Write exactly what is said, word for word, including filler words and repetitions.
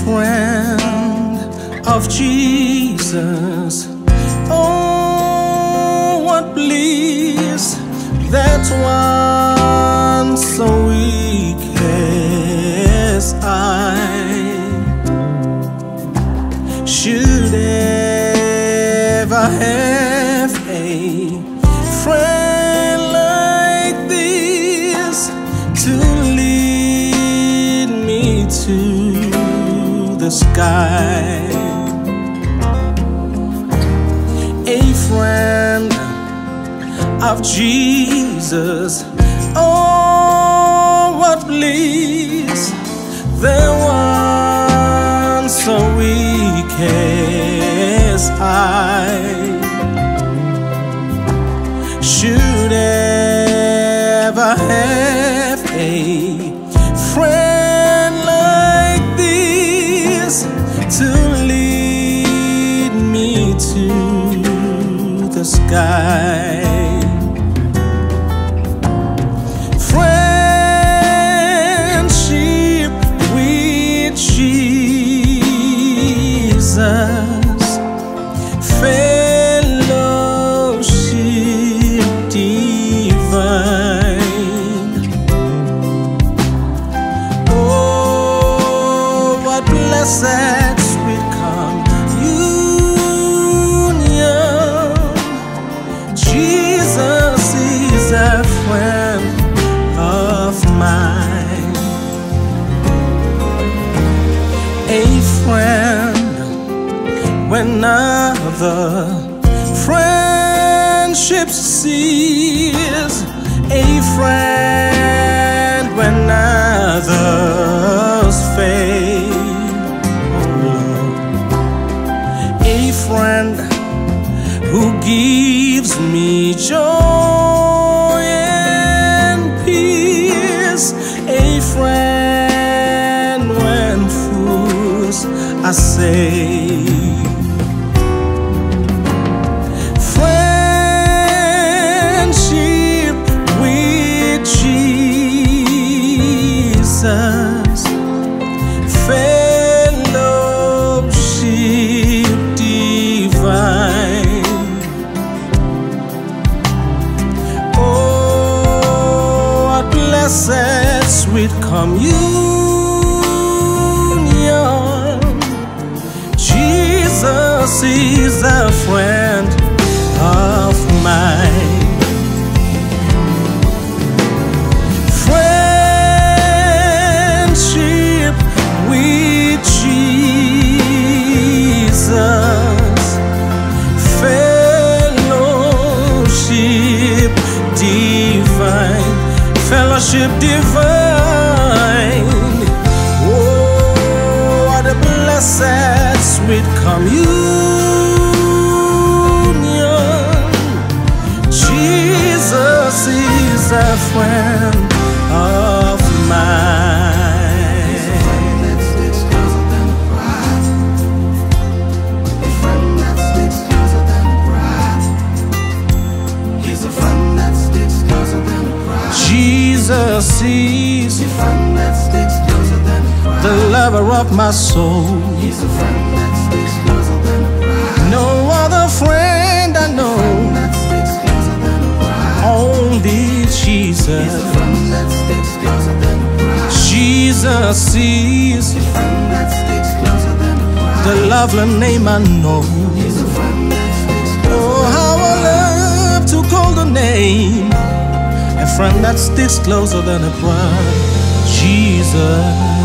friend of Jesus. Oh, what bliss that one so weak as I should ever have a friend like this to lead me to the sky. A friend of Jesus. Oh, what bliss there one so weak as I should ever have a friend like this to lead me to the sky. Friendship with Jesus, fellowship divine. Oh, what blessed sweet communion. Jesus is a friend of mine, a friend when other friendship cease, a friend when others fade, a friend who gives me joy and peace, a friend when fools are saved. Friendship with Jesus, fellowship divine. Oh, what blessed sweet communion. Jesus is a friend of mine. Friendship with Jesus, fellowship divine, fellowship divine. Oh, what a blessed sweet communion. Jesus is a friend of mine. He's a friend that sticks closer than a bride. A friend that sticks closer than a bride. He's a friend that sticks closer than a bride. Jesus is A friend that sticks closer than a bride. the lover of my soul. He's a friend that sticks closer than a bride. No other friend I know, That sticks closer than a bride. only He's a Jesus. friend that sticks closer than a bride. Jesus is A friend that sticks closer than a bride. the lovely name I know. He's a friend that sticks closer. Oh, how I love to call the name, a friend that sticks closer than a bride. Jesus.